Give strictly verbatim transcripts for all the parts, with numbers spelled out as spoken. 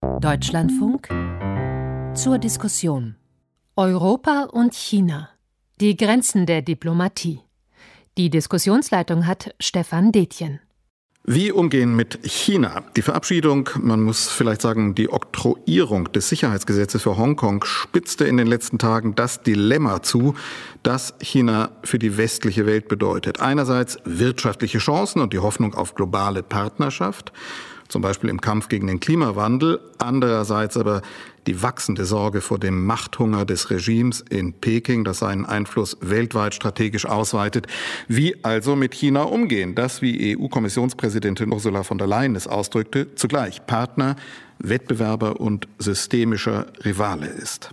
Deutschlandfunk zur Diskussion. Europa und China. Die Grenzen der Diplomatie. Die Diskussionsleitung hat Stefan Detjen. Wie umgehen mit China? Die Verabschiedung, man muss vielleicht sagen, die Oktroyierung des Sicherheitsgesetzes für Hongkong spitzte in den letzten Tagen das Dilemma zu, das China für die westliche Welt bedeutet. Einerseits wirtschaftliche Chancen und die Hoffnung auf globale Partnerschaft, zum Beispiel im Kampf gegen den Klimawandel. Andererseits aber die wachsende Sorge vor dem Machthunger des Regimes in Peking, das seinen Einfluss weltweit strategisch ausweitet. Wie also mit China umgehen? Das, wie E U-Kommissionspräsidentin Ursula von der Leyen es ausdrückte, zugleich Partner, Wettbewerber und systemischer Rivale ist.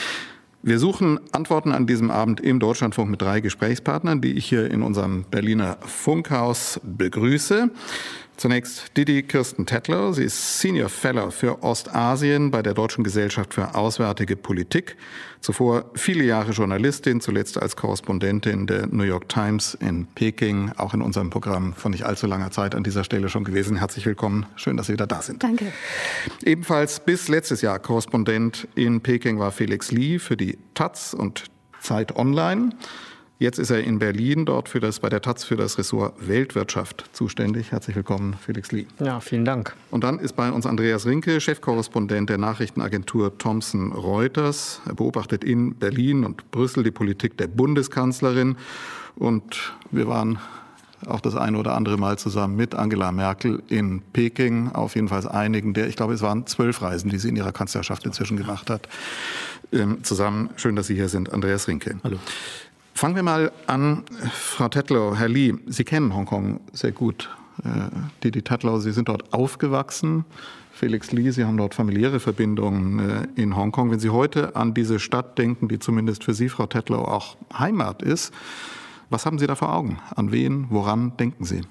Wir suchen Antworten an diesem Abend im Deutschlandfunk mit drei Gesprächspartnern, die ich hier in unserem Berliner Funkhaus begrüße. Zunächst Didi Kirsten Tetlow. Sie ist Senior Fellow für Ostasien bei der Deutschen Gesellschaft für Auswärtige Politik. Zuvor viele Jahre Journalistin, zuletzt als Korrespondentin der New York Times in Peking, auch in unserem Programm von nicht allzu langer Zeit an dieser Stelle schon gewesen. Herzlich willkommen. Schön, dass Sie wieder da sind. Danke. Ebenfalls bis letztes Jahr Korrespondent in Peking war Felix Lee für die Taz und Zeit Online. Jetzt ist er in Berlin, dort für das, bei der Taz für das Ressort Weltwirtschaft zuständig. Herzlich willkommen, Felix Lee. Ja, vielen Dank. Und dann ist bei uns Andreas Rinke, Chefkorrespondent der Nachrichtenagentur Thomson Reuters. Er beobachtet in Berlin und Brüssel die Politik der Bundeskanzlerin. Und wir waren auch das eine oder andere Mal zusammen mit Angela Merkel in Peking, auf jeden Fall einigen der, ich glaube, es waren zwölf Reisen, die sie in ihrer Kanzlerschaft inzwischen gemacht hat, ähm, zusammen. Schön, dass Sie hier sind, Andreas Rinke. Hallo. Fangen wir mal an, Frau Tetlow, Herr Lee, Sie kennen Hongkong sehr gut. Äh, Didi Tetlow, Sie sind dort aufgewachsen. Felix Lee, Sie haben dort familiäre Verbindungen äh, in Hongkong. Wenn Sie heute an diese Stadt denken, die zumindest für Sie, Frau Tetlow, auch Heimat ist, was haben Sie da vor Augen? An wen, woran denken Sie?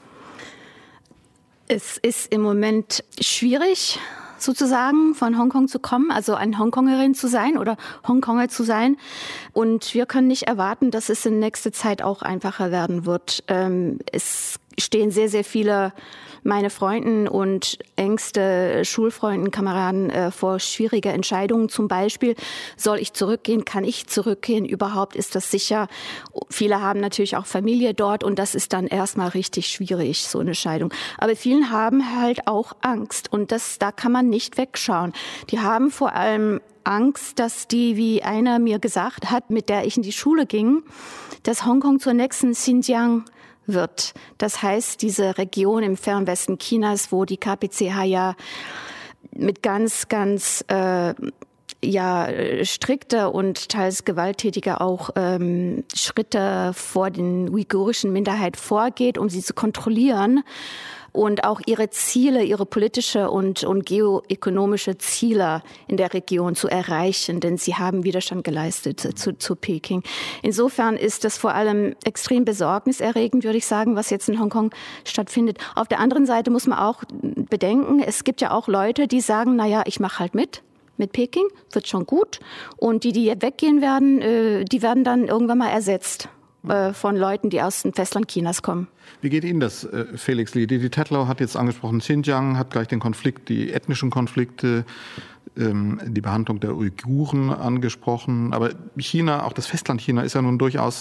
Es ist im Moment schwierig, sozusagen von Hongkong zu kommen, also eine Hongkongerin zu sein oder Hongkonger zu sein. Und wir können nicht erwarten, dass es in nächster Zeit auch einfacher werden wird. Ähm, es stehen sehr, sehr viele meine Freunden und engste Schulfreunden, Kameraden äh, vor schwierige Entscheidungen. Zum Beispiel, soll ich zurückgehen? Kann ich zurückgehen? Überhaupt ist das sicher? Viele haben natürlich auch Familie dort und das ist dann erstmal richtig schwierig, so eine Entscheidung. Aber vielen haben halt auch Angst und das, da kann man nicht wegschauen. Die haben vor allem Angst, dass die, wie einer mir gesagt hat, mit der ich in die Schule ging, dass Hongkong zur nächsten Xinjiang wird. Das heißt, diese Region im Fernwesten Chinas, wo die K P C H ja mit ganz, ganz äh, ja strikte und teils gewalttätige auch ähm, Schritte vor den uigurischen Minderheit vorgeht, um sie zu kontrollieren und auch ihre Ziele, ihre politische und, und geoökonomische Ziele in der Region zu erreichen, denn sie haben Widerstand geleistet zu, zu Peking. Insofern ist das vor allem extrem besorgniserregend, würde ich sagen, was jetzt in Hongkong stattfindet. Auf der anderen Seite muss man auch bedenken, es gibt ja auch Leute, die sagen, naja, ich mache halt mit. Mit Peking wird schon gut. Und die, die jetzt weggehen werden, die werden dann irgendwann mal ersetzt von Leuten, die aus dem Festland Chinas kommen. Wie geht Ihnen das, Felix Lee? Didi Tetlow hat jetzt angesprochen, Xinjiang hat gleich den Konflikt, die ethnischen Konflikte, die Behandlung der Uiguren angesprochen. Aber China, auch das Festland China, ist ja nun durchaus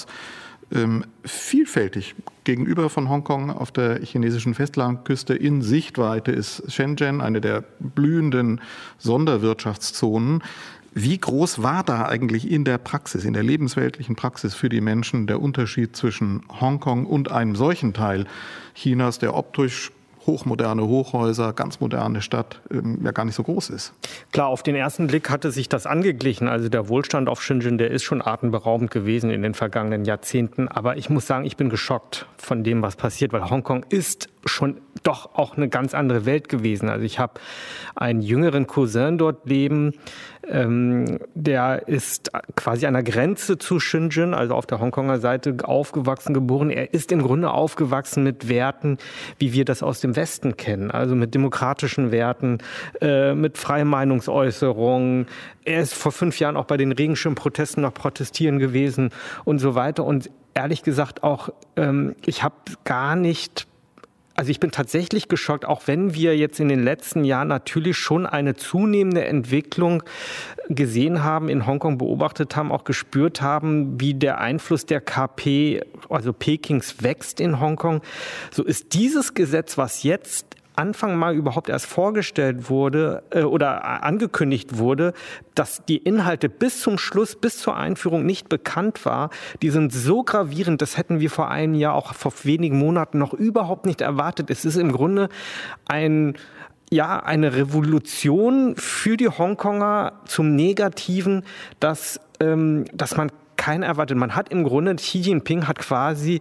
vielfältig. Gegenüber von Hongkong auf der chinesischen Festlandküste in Sichtweite ist Shenzhen, eine der blühenden Sonderwirtschaftszonen. Wie groß war da eigentlich in der Praxis, in der lebensweltlichen Praxis für die Menschen der Unterschied zwischen Hongkong und einem solchen Teil Chinas, der optisch hochmoderne Hochhäuser, ganz moderne Stadt, ähm, ja gar nicht so groß ist? Klar, auf den ersten Blick hatte sich das angeglichen. Also der Wohlstand auf Shenzhen, der ist schon atemberaubend gewesen in den vergangenen Jahrzehnten. Aber ich muss sagen, ich bin geschockt von dem, was passiert, weil Hongkong ist schon doch auch eine ganz andere Welt gewesen. Also ich habe einen jüngeren Cousin dort leben, ähm, der ist quasi an der Grenze zu Shenzhen, also auf der Hongkonger Seite aufgewachsen, geboren. Er ist im Grunde aufgewachsen mit Werten, wie wir das aus dem Westen kennen, also mit demokratischen Werten, äh, mit freie Meinungsäußerung. Er ist vor fünf Jahren auch bei den Regenschirmprotesten noch protestieren gewesen und so weiter. Und ehrlich gesagt auch, ähm, ich habe gar nicht Also ich bin tatsächlich geschockt, auch wenn wir jetzt in den letzten Jahren natürlich schon eine zunehmende Entwicklung gesehen haben, in Hongkong beobachtet haben, auch gespürt haben, wie der Einfluss der K P, also Pekings, wächst in Hongkong. So ist dieses Gesetz, was jetzt Anfang Mai überhaupt erst vorgestellt wurde äh, oder angekündigt wurde, dass die Inhalte bis zum Schluss, bis zur Einführung nicht bekannt war, die sind so gravierend, das hätten wir vor einem Jahr, auch vor wenigen Monaten noch überhaupt nicht erwartet. Es ist im Grunde ein Ja, eine Revolution für die Hongkonger zum Negativen, dass, ähm, dass man keiner erwartet. Man hat im Grunde, Xi Jinping hat quasi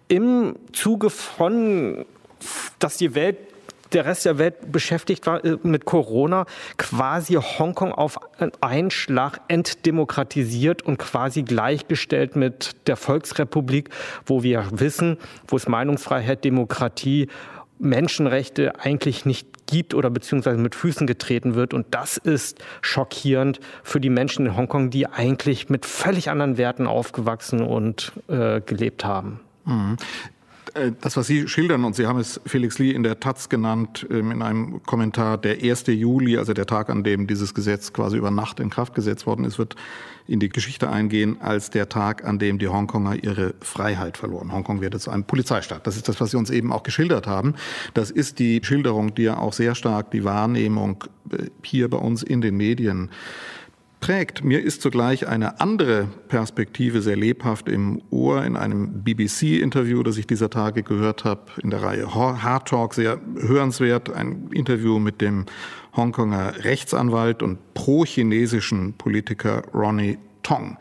im Zuge von, dass die Welt der Rest der Welt beschäftigt war mit Corona, quasi Hongkong auf einen Schlag entdemokratisiert und quasi gleichgestellt mit der Volksrepublik, wo wir wissen, wo es Meinungsfreiheit, Demokratie, Menschenrechte eigentlich nicht gibt oder beziehungsweise mit Füßen getreten wird. Und das ist schockierend für die Menschen in Hongkong, die eigentlich mit völlig anderen Werten aufgewachsen und äh, gelebt haben. Mhm. Das, was Sie schildern, und Sie haben es Felix Li in der Taz genannt, in einem Kommentar, der erste Juli, also der Tag, an dem dieses Gesetz quasi über Nacht in Kraft gesetzt worden ist, wird in die Geschichte eingehen als der Tag, an dem die Hongkonger ihre Freiheit verloren. Hongkong wird zu einem Polizeistaat. Das ist das, was Sie uns eben auch geschildert haben. Das ist die Schilderung, die ja auch sehr stark die Wahrnehmung hier bei uns in den Medien prägt. Mir ist zugleich eine andere Perspektive sehr lebhaft im Ohr in einem B B C-Interview, das ich dieser Tage gehört habe, in der Reihe Hard Talk, sehr hörenswert. Ein Interview mit dem Hongkonger Rechtsanwalt und pro-chinesischen Politiker Ronnie Tong,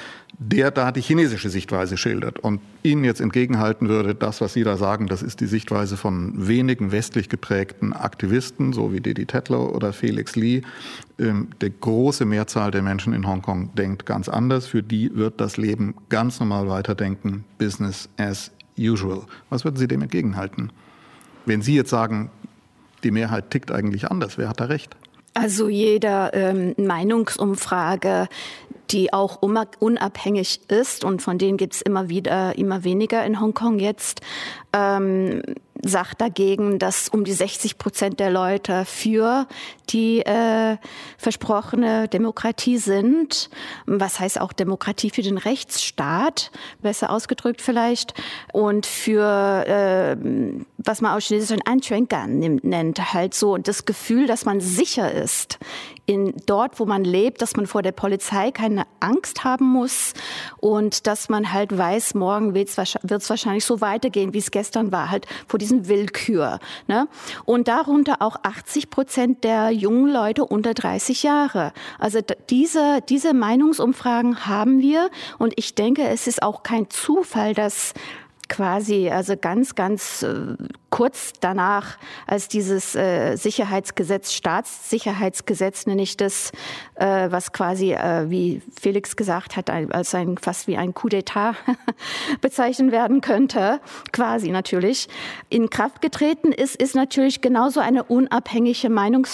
der da die chinesische Sichtweise schildert und Ihnen jetzt entgegenhalten würde, das, was Sie da sagen, das ist die Sichtweise von wenigen westlich geprägten Aktivisten, so wie Didi Tetlow oder Felix Li. Ähm, die große Mehrzahl der Menschen in Hongkong denkt ganz anders. Für die wird das Leben ganz normal weiterdenken, Business as usual. Was würden Sie dem entgegenhalten? Wenn Sie jetzt sagen, die Mehrheit tickt eigentlich anders, wer hat da recht? Also jede ähm, Meinungsumfrage, die auch unabhängig ist, und von denen gibt es immer wieder, immer weniger in Hongkong jetzt, ähm, sagt dagegen, dass um die sechzig Prozent der Leute für die äh, versprochene Demokratie sind. Was heißt auch Demokratie für den Rechtsstaat, besser ausgedrückt vielleicht. Und für, äh, was man aus Chinesisch ein Anquangan nennt, halt so das Gefühl, dass man sicher ist. In dort, wo man lebt, dass man vor der Polizei keine Angst haben muss und dass man halt weiß, morgen wird es wahrscheinlich so weitergehen, wie es gestern war, halt vor diesem Willkür. Ne? Und darunter auch achtzig Prozent der jungen Leute unter dreißig Jahre. Also diese, diese Meinungsumfragen haben wir, und ich denke, es ist auch kein Zufall, dass quasi, also ganz, ganz äh, kurz danach, als dieses äh, Sicherheitsgesetz, Staatssicherheitsgesetz nenne ich das, äh, was quasi, äh, wie Felix gesagt hat, als ein fast wie ein Coup d'État bezeichnen werden könnte, quasi natürlich, in Kraft getreten ist, ist natürlich genauso eine unabhängige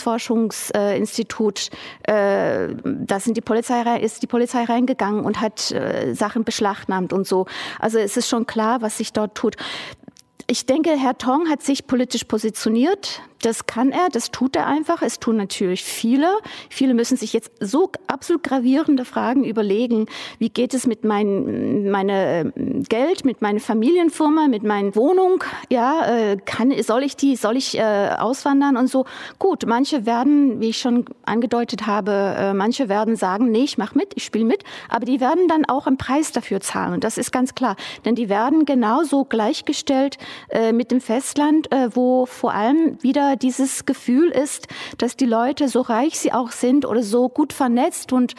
Meinungsforschungsinstitut. Äh, da sind die Polizei, ist die Polizei reingegangen und hat äh, Sachen beschlagnahmt und so. Also es ist schon klar, was sich dort tut. Ich denke, Herr Tong hat sich politisch positioniert. Das kann er, das tut er einfach. Es tun natürlich viele. Viele müssen sich jetzt so absolut gravierende Fragen überlegen. Wie geht es mit mein, meine Geld, mit meiner Familienfirma, mit meiner Wohnung? Ja, kann, soll ich die, soll ich äh, auswandern und so? Gut, manche werden, wie ich schon angedeutet habe, äh, manche werden sagen, nee, ich mach mit, ich spiele mit. Aber die werden dann auch einen Preis dafür zahlen. Und das ist ganz klar. Denn die werden genauso gleichgestellt äh, mit dem Festland, äh, wo vor allem wieder dieses Gefühl ist, dass die Leute, so reich sie auch sind oder so gut vernetzt und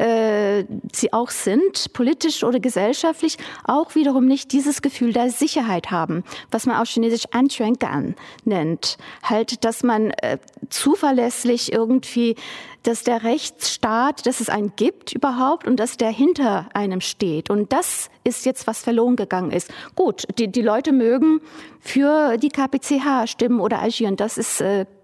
äh, sie auch sind, politisch oder gesellschaftlich, auch wiederum nicht dieses Gefühl der Sicherheit haben, was man auf Chinesisch Anquangan nennt. Halt, dass man äh, zuverlässig irgendwie, dass der Rechtsstaat, dass es einen gibt überhaupt und dass der hinter einem steht. Und das ist jetzt, was verloren gegangen ist. Gut, die, die Leute mögen für die K P C H stimmen oder agieren. Das ist, äh,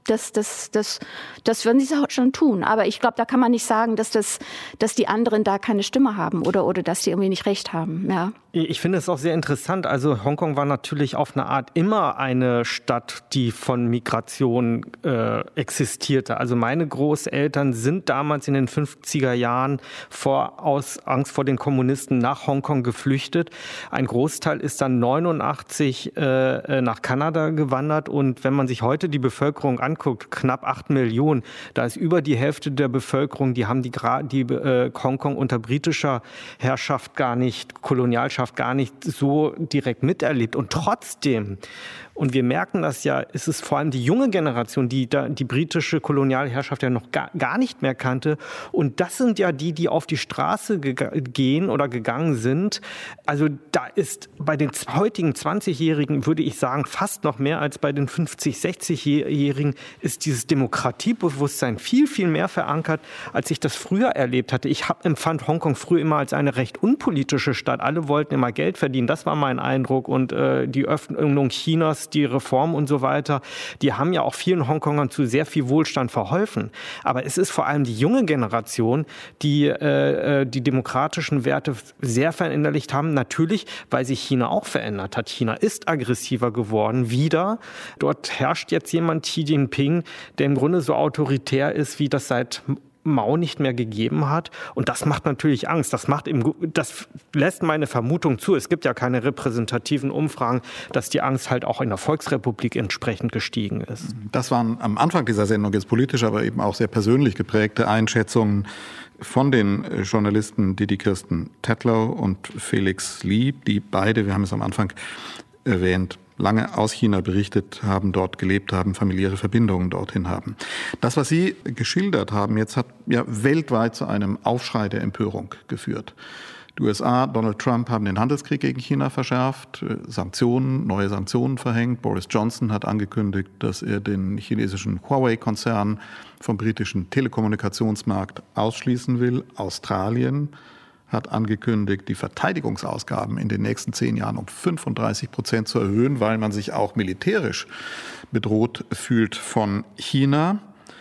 Das, das, das, das würden sie schon tun. Aber ich glaube, da kann man nicht sagen, dass, das, dass die anderen da keine Stimme haben oder, oder dass die irgendwie nicht recht haben. Ja. Ich finde es auch sehr interessant. Also Hongkong war natürlich auf eine Art immer eine Stadt, die von Migration äh, existierte. Also meine Großeltern sind damals in den fünfziger Jahren vor, aus Angst vor den Kommunisten nach Hongkong geflüchtet. Ein Großteil ist dann neunundachtzig äh, nach Kanada gewandert. Und wenn man sich heute die Bevölkerung anguckt, guckt, knapp acht Millionen, da ist über die Hälfte der Bevölkerung, die haben die, die äh, Hongkong unter britischer Herrschaft gar nicht, Kolonialschaft gar nicht so direkt miterlebt. Und trotzdem, und wir merken das ja, ist es vor allem die junge Generation, die da, die britische Kolonialherrschaft ja noch gar, gar nicht mehr kannte. Und das sind ja die, die auf die Straße ge- gehen oder gegangen sind. Also da ist bei den heutigen zwanzigjährigen, würde ich sagen, fast noch mehr als bei den fünfzig-, sechzigjährigen ist dieses Demokratiebewusstsein viel, viel mehr verankert, als ich das früher erlebt hatte. Ich hab, empfand Hongkong früher immer als eine recht unpolitische Stadt. Alle wollten immer Geld verdienen. Das war mein Eindruck. Und äh, die Öffnung Chinas, die Reform und so weiter, die haben ja auch vielen Hongkongern zu sehr viel Wohlstand verholfen. Aber es ist vor allem die junge Generation, die äh, die demokratischen Werte sehr verinnerlicht haben. Natürlich, weil sich China auch verändert hat. China ist aggressiver geworden, wieder. Dort herrscht jetzt jemand, Xi Jinping, der im Grunde so autoritär ist, wie das seit Mao nicht mehr gegeben hat. Und das macht natürlich Angst. Das macht im, das lässt meine Vermutung zu. Es gibt ja keine repräsentativen Umfragen, dass die Angst halt auch in der Volksrepublik entsprechend gestiegen ist. Das waren am Anfang dieser Sendung jetzt politisch, aber eben auch sehr persönlich geprägte Einschätzungen von den Journalisten Didi Kirsten Tetlow und Felix Lee, die beide, wir haben es am Anfang erwähnt, lange aus China berichtet haben, dort gelebt haben, familiäre Verbindungen dorthin haben. Das, was Sie geschildert haben, jetzt hat ja weltweit zu einem Aufschrei der Empörung geführt. Die U S A, Donald Trump haben den Handelskrieg gegen China verschärft, Sanktionen, neue Sanktionen verhängt. Boris Johnson hat angekündigt, dass er den chinesischen Huawei-Konzern vom britischen Telekommunikationsmarkt ausschließen will. Australien hat angekündigt, die Verteidigungsausgaben in den nächsten zehn Jahren um fünfunddreißig Prozent zu erhöhen, weil man sich auch militärisch bedroht fühlt von China.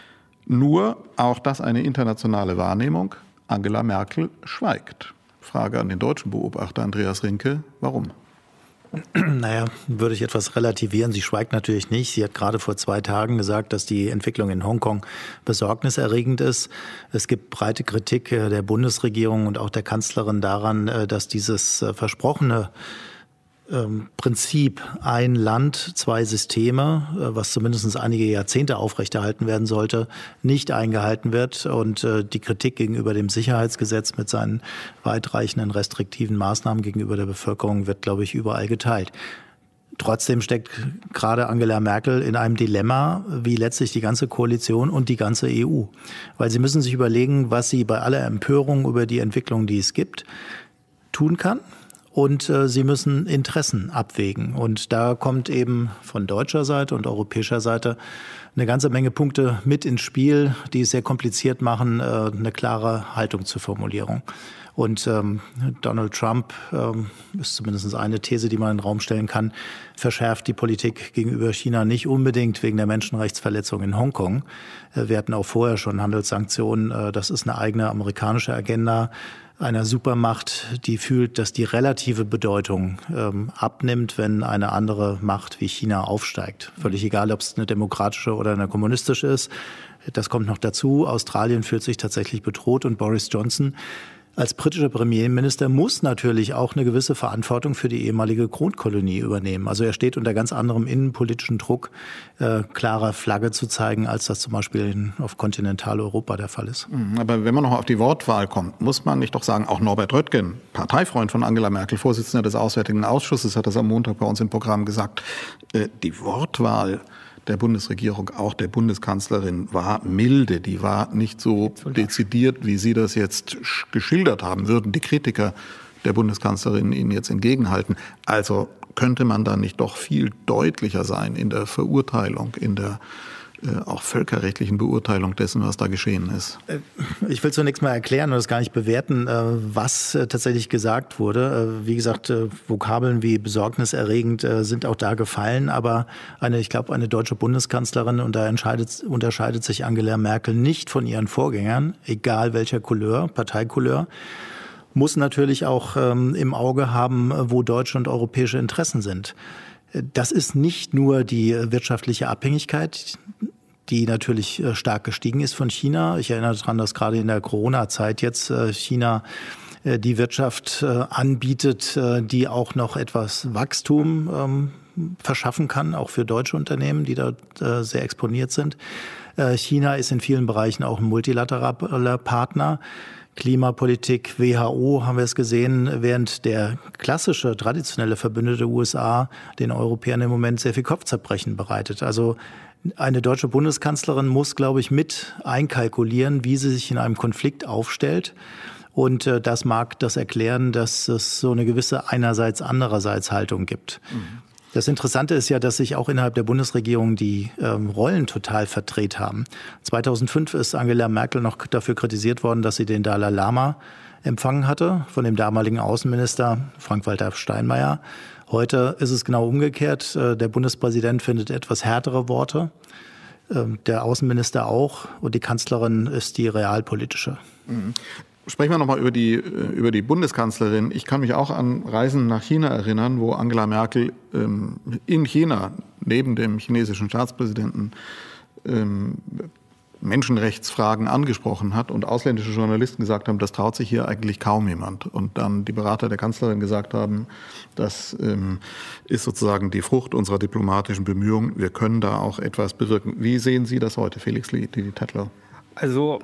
Nur, auch das eine internationale Wahrnehmung, Angela Merkel schweigt. Frage an den deutschen Beobachter Andreas Rinke, warum? Naja, würde ich etwas relativieren. Sie schweigt natürlich nicht. Sie hat gerade vor zwei Tagen gesagt, dass die Entwicklung in Hongkong besorgniserregend ist. Es gibt breite Kritik der Bundesregierung und auch der Kanzlerin daran, dass dieses versprochene Prinzip ein Land, zwei Systeme, was zumindest einige Jahrzehnte aufrechterhalten werden sollte, nicht eingehalten wird. Und die Kritik gegenüber dem Sicherheitsgesetz mit seinen weitreichenden restriktiven Maßnahmen gegenüber der Bevölkerung wird, glaube ich, überall geteilt. Trotzdem steckt gerade Angela Merkel in einem Dilemma, wie letztlich die ganze Koalition und die ganze E U. Weil sie müssen sich überlegen, was sie bei aller Empörung über die Entwicklung, die es gibt, tun kann. Und äh, sie müssen Interessen abwägen. Und da kommt eben von deutscher Seite und europäischer Seite eine ganze Menge Punkte mit ins Spiel, die es sehr kompliziert machen, äh, eine klare Haltung zur Formulierung. Und ähm, Donald Trump, ähm, ist zumindest eine These, die man in den Raum stellen kann, verschärft die Politik gegenüber China nicht unbedingt wegen der Menschenrechtsverletzung in Hongkong. Äh, wir hatten auch vorher schon Handelssanktionen. Äh, das ist eine eigene amerikanische Agenda einer Supermacht, die fühlt, dass die relative Bedeutung ähm, abnimmt, wenn eine andere Macht wie China aufsteigt. Völlig egal, ob es eine demokratische oder eine kommunistische ist. Das kommt noch dazu. Australien fühlt sich tatsächlich bedroht und Boris Johnson als britischer Premierminister muss natürlich auch eine gewisse Verantwortung für die ehemalige Kronkolonie übernehmen. Also er steht unter ganz anderem innenpolitischen Druck, äh, klarer Flagge zu zeigen, als das zum Beispiel in, auf Kontinentaleuropa der Fall ist. Aber wenn man noch auf die Wortwahl kommt, muss man nicht doch sagen, auch Norbert Röttgen, Parteifreund von Angela Merkel, Vorsitzender des Auswärtigen Ausschusses, hat das am Montag bei uns im Programm gesagt, äh, die Wortwahl der Bundesregierung, auch der Bundeskanzlerin, war milde. Die war nicht so dezidiert, wie Sie das jetzt geschildert haben, würden die Kritiker der Bundeskanzlerin Ihnen jetzt entgegenhalten. Also könnte man da nicht doch viel deutlicher sein in der Verurteilung, in der äh, auch völkerrechtlichen Beurteilung dessen, was da geschehen ist? Ich will zunächst mal erklären und das gar nicht bewerten, äh, was äh, tatsächlich gesagt wurde. Äh, wie gesagt, äh, Vokabeln wie besorgniserregend äh, sind auch da gefallen, aber eine, ich glaube, eine deutsche Bundeskanzlerin, und da entscheidet, unterscheidet sich Angela Merkel nicht von ihren Vorgängern, egal welcher Couleur, Parteikouleur, muss natürlich auch ähm, im Auge haben, wo deutsche und europäische Interessen sind. Das ist nicht nur die wirtschaftliche Abhängigkeit, die natürlich stark gestiegen ist von China. Ich erinnere daran, dass gerade in der Corona-Zeit jetzt China die Wirtschaft anbietet, die auch noch etwas Wachstum verschaffen kann, auch für deutsche Unternehmen, die da sehr exponiert sind. China ist in vielen Bereichen auch ein multilateraler Partner. Klimapolitik, W H O haben wir es gesehen, während der klassische, traditionelle Verbündete U S A den Europäern im Moment sehr viel Kopfzerbrechen bereitet. Also eine deutsche Bundeskanzlerin muss, glaube ich, mit einkalkulieren, wie sie sich in einem Konflikt aufstellt. Und äh, das mag das erklären, dass es so eine gewisse einerseits, andererseits Haltung gibt. Mhm. Das Interessante ist ja, dass sich auch innerhalb der Bundesregierung die ähm, Rollen total verdreht haben. zweitausendfünf ist Angela Merkel noch dafür kritisiert worden, dass sie den Dalai Lama empfangen hatte, von dem damaligen Außenminister Frank-Walter Steinmeier. Heute ist es genau umgekehrt. Der Bundespräsident findet etwas härtere Worte, der Außenminister auch, und die Kanzlerin ist die realpolitische. Mhm. Sprechen wir nochmal über die, über die Bundeskanzlerin. Ich kann mich auch an Reisen nach China erinnern, wo Angela Merkel ähm, in China neben dem chinesischen Staatspräsidenten ähm, Menschenrechtsfragen angesprochen hat und ausländische Journalisten gesagt haben, das traut sich hier eigentlich kaum jemand. Und dann die Berater der Kanzlerin gesagt haben, das ähm, ist sozusagen die Frucht unserer diplomatischen Bemühungen. Wir können da auch etwas bewirken. Wie sehen Sie das heute, Felix Lidi-Tätler? Also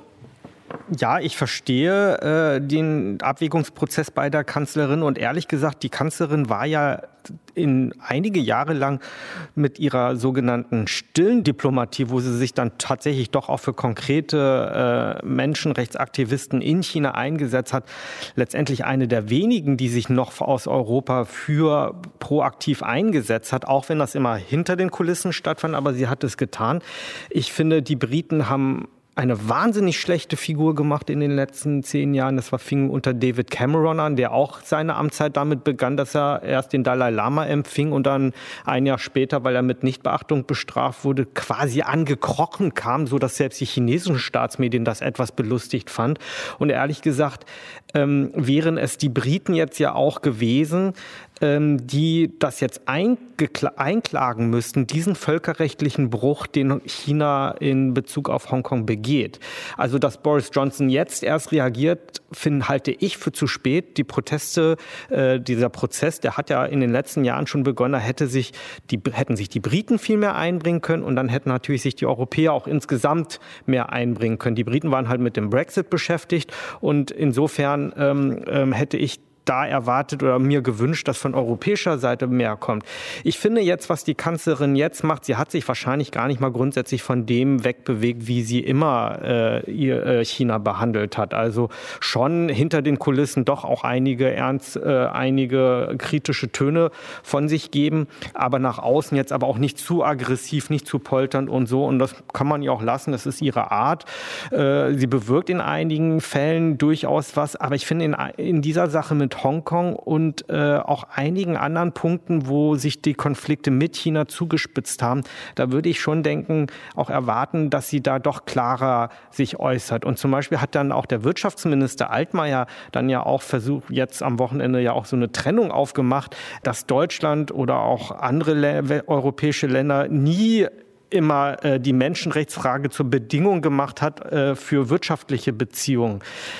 ja, ich verstehe äh, den Abwägungsprozess bei der Kanzlerin und ehrlich gesagt, die Kanzlerin war ja in einige Jahre lang mit ihrer sogenannten stillen Diplomatie, wo sie sich dann tatsächlich doch auch für konkrete äh, Menschenrechtsaktivisten in China eingesetzt hat, letztendlich eine der wenigen, die sich noch aus Europa für proaktiv eingesetzt hat, auch wenn das immer hinter den Kulissen stattfand, aber sie hat es getan. Ich finde, die Briten haben eine wahnsinnig schlechte Figur gemacht in den letzten zehn Jahren. Das war, fing unter David Cameron an, der auch seine Amtszeit damit begann, dass er erst den Dalai Lama empfing und dann ein Jahr später, weil er mit Nichtbeachtung bestraft wurde, quasi angekrochen kam, so dass selbst die chinesischen Staatsmedien das etwas belustigt fand. Und ehrlich gesagt, ähm, wären es die Briten jetzt ja auch gewesen, ähm, die das jetzt einkla- einklagen müssten, diesen völkerrechtlichen Bruch, den China in Bezug auf Hongkong begeht. Also, dass Boris Johnson jetzt erst reagiert, finde, halte ich für zu spät. Die Proteste, äh, dieser Prozess, der hat ja in den letzten Jahren schon begonnen, da hätte sich die, hätten sich die Briten viel mehr einbringen können und dann hätten natürlich sich die Europäer auch insgesamt mehr einbringen können. Die Briten waren halt mit dem Brexit beschäftigt und insofern ähm, ähm, hätte ich da erwartet oder mir gewünscht, dass von europäischer Seite mehr kommt. Ich finde jetzt, was die Kanzlerin jetzt macht, sie hat sich wahrscheinlich gar nicht mal grundsätzlich von dem wegbewegt, wie sie immer äh, ihr, äh, China behandelt hat. Also schon hinter den Kulissen doch auch einige ernst, äh, einige kritische Töne von sich geben, aber nach außen jetzt aber auch nicht zu aggressiv, nicht zu polternd und so. Und das kann man ja auch lassen, das ist ihre Art. Äh, sie bewirkt in einigen Fällen durchaus was, aber ich finde in, in dieser Sache mit Hongkong und äh, auch einigen anderen Punkten, wo sich die Konflikte mit China zugespitzt haben, da würde ich schon denken, auch erwarten, dass sie da doch klarer sich äußert. Und zum Beispiel hat dann auch der Wirtschaftsminister Altmaier dann ja auch versucht, jetzt am Wochenende ja auch so eine Trennung aufgemacht, dass Deutschland oder auch andere Le- europäische Länder nie immer äh, die Menschenrechtsfrage zur Bedingung gemacht hat äh, für wirtschaftliche Beziehungen.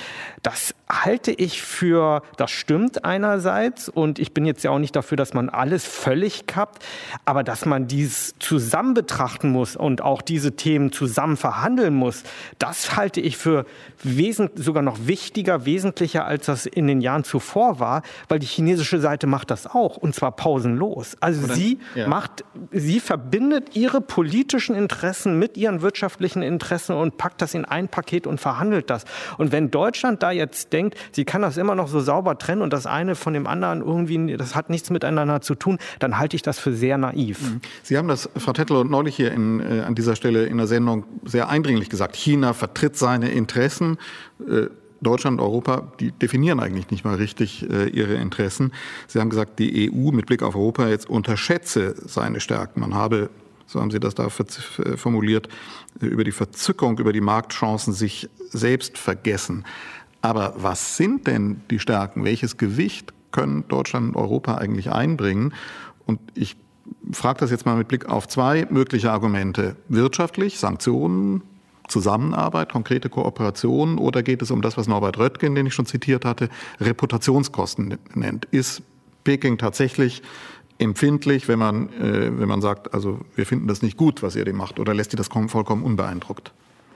Das halte ich für, das stimmt einerseits und ich bin jetzt ja auch nicht dafür, dass man alles völlig kappt, aber dass man dies zusammen betrachten muss und auch diese Themen zusammen verhandeln muss, das halte ich für wesent, sogar noch wichtiger, wesentlicher, als das in den Jahren zuvor war, weil die chinesische Seite macht das auch und zwar pausenlos. Also Oder? sie ja. macht, sie verbindet ihre politischen Interessen mit ihren wirtschaftlichen Interessen und packt das in ein Paket und verhandelt das. Und wenn Deutschland da jetzt denkt, sie kann das immer noch so sauber trennen und das eine von dem anderen irgendwie, das hat nichts miteinander zu tun, dann halte ich das für sehr naiv. Sie haben das, Frau Tetlow, neulich hier in, äh, an dieser Stelle in der Sendung sehr eindringlich gesagt. China vertritt seine Interessen. Äh, Deutschland, Europa, die definieren eigentlich nicht mal richtig äh, ihre Interessen. Sie haben gesagt, die E U mit Blick auf Europa jetzt unterschätze seine Stärken. Man habe, so haben Sie das da formuliert, über die Verzückung, über die Marktchancen sich selbst vergessen. Aber was sind denn die Stärken? Welches Gewicht können Deutschland und Europa eigentlich einbringen? Und ich frage das jetzt mal mit Blick auf zwei mögliche Argumente. Wirtschaftlich, Sanktionen, Zusammenarbeit, konkrete Kooperation, oder geht es um das, was Norbert Röttgen, den ich schon zitiert hatte, Reputationskosten nennt? Ist Peking tatsächlich empfindlich, wenn man, äh, wenn man sagt, also wir finden das nicht gut, was ihr dem macht, oder lässt ihr das vollkommen unbeeindruckt?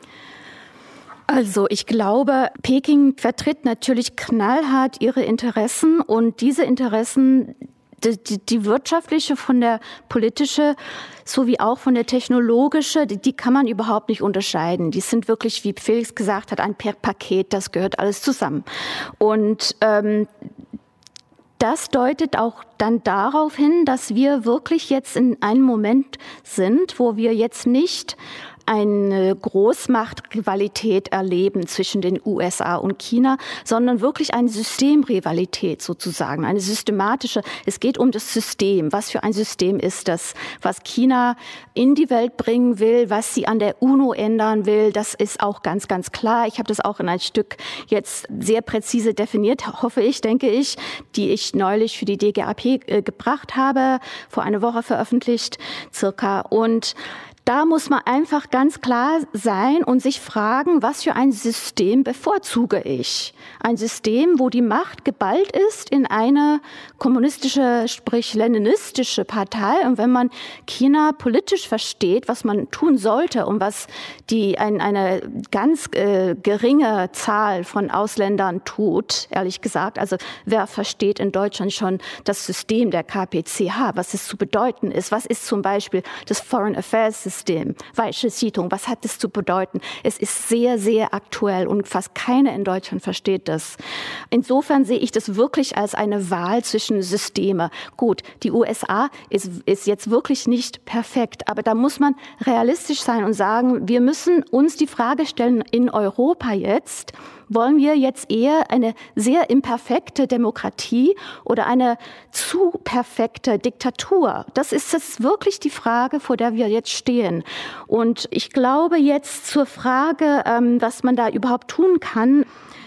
Also ich glaube, Peking vertritt natürlich knallhart ihre Interessen, und diese Interessen, die, die, die wirtschaftliche, von der politische, sowie auch von der technologische, die, die kann man überhaupt nicht unterscheiden. Die sind wirklich, wie Felix gesagt hat, ein Paket, das gehört alles zusammen. Und ähm, das deutet auch dann darauf hin, dass wir wirklich jetzt in einem Moment sind, wo wir jetzt nicht eine Großmachtrivalität erleben zwischen den U S A und China, sondern wirklich eine Systemrivalität sozusagen, eine systematische. Es geht um das System. Was für ein System ist das, was China in die Welt bringen will, was sie an der UNO ändern will? Das ist auch ganz, ganz klar. Ich habe das auch in ein Stück jetzt sehr präzise definiert, hoffe ich, denke ich, die ich neulich für die D G A P äh, gebracht habe, vor einer Woche veröffentlicht, circa. Und da muss man einfach ganz klar sein und sich fragen, was für ein System bevorzuge ich? Ein System, wo die Macht geballt ist in eine kommunistische, sprich leninistische Partei. Und wenn man China politisch versteht, was man tun sollte und was die ein, eine ganz äh, geringe Zahl von Ausländern tut, ehrlich gesagt, also wer versteht in Deutschland schon das System der K P C H, was es zu bedeuten ist? Was ist zum Beispiel das Foreign Affairs System? System, Weiche Siedlung, was hat das zu bedeuten? Es ist sehr, sehr aktuell und fast keiner in Deutschland versteht das. Insofern sehe ich das wirklich als eine Wahl zwischen Systeme. Gut, die U S A ist, ist jetzt wirklich nicht perfekt, aber da muss man realistisch sein und sagen, wir müssen uns die Frage stellen, in Europa jetzt, wollen wir jetzt eher eine sehr imperfekte Demokratie oder eine zu perfekte Diktatur? Das ist jetzt wirklich die Frage, vor der wir jetzt stehen. Und ich glaube jetzt zur Frage, was man da überhaupt tun kann.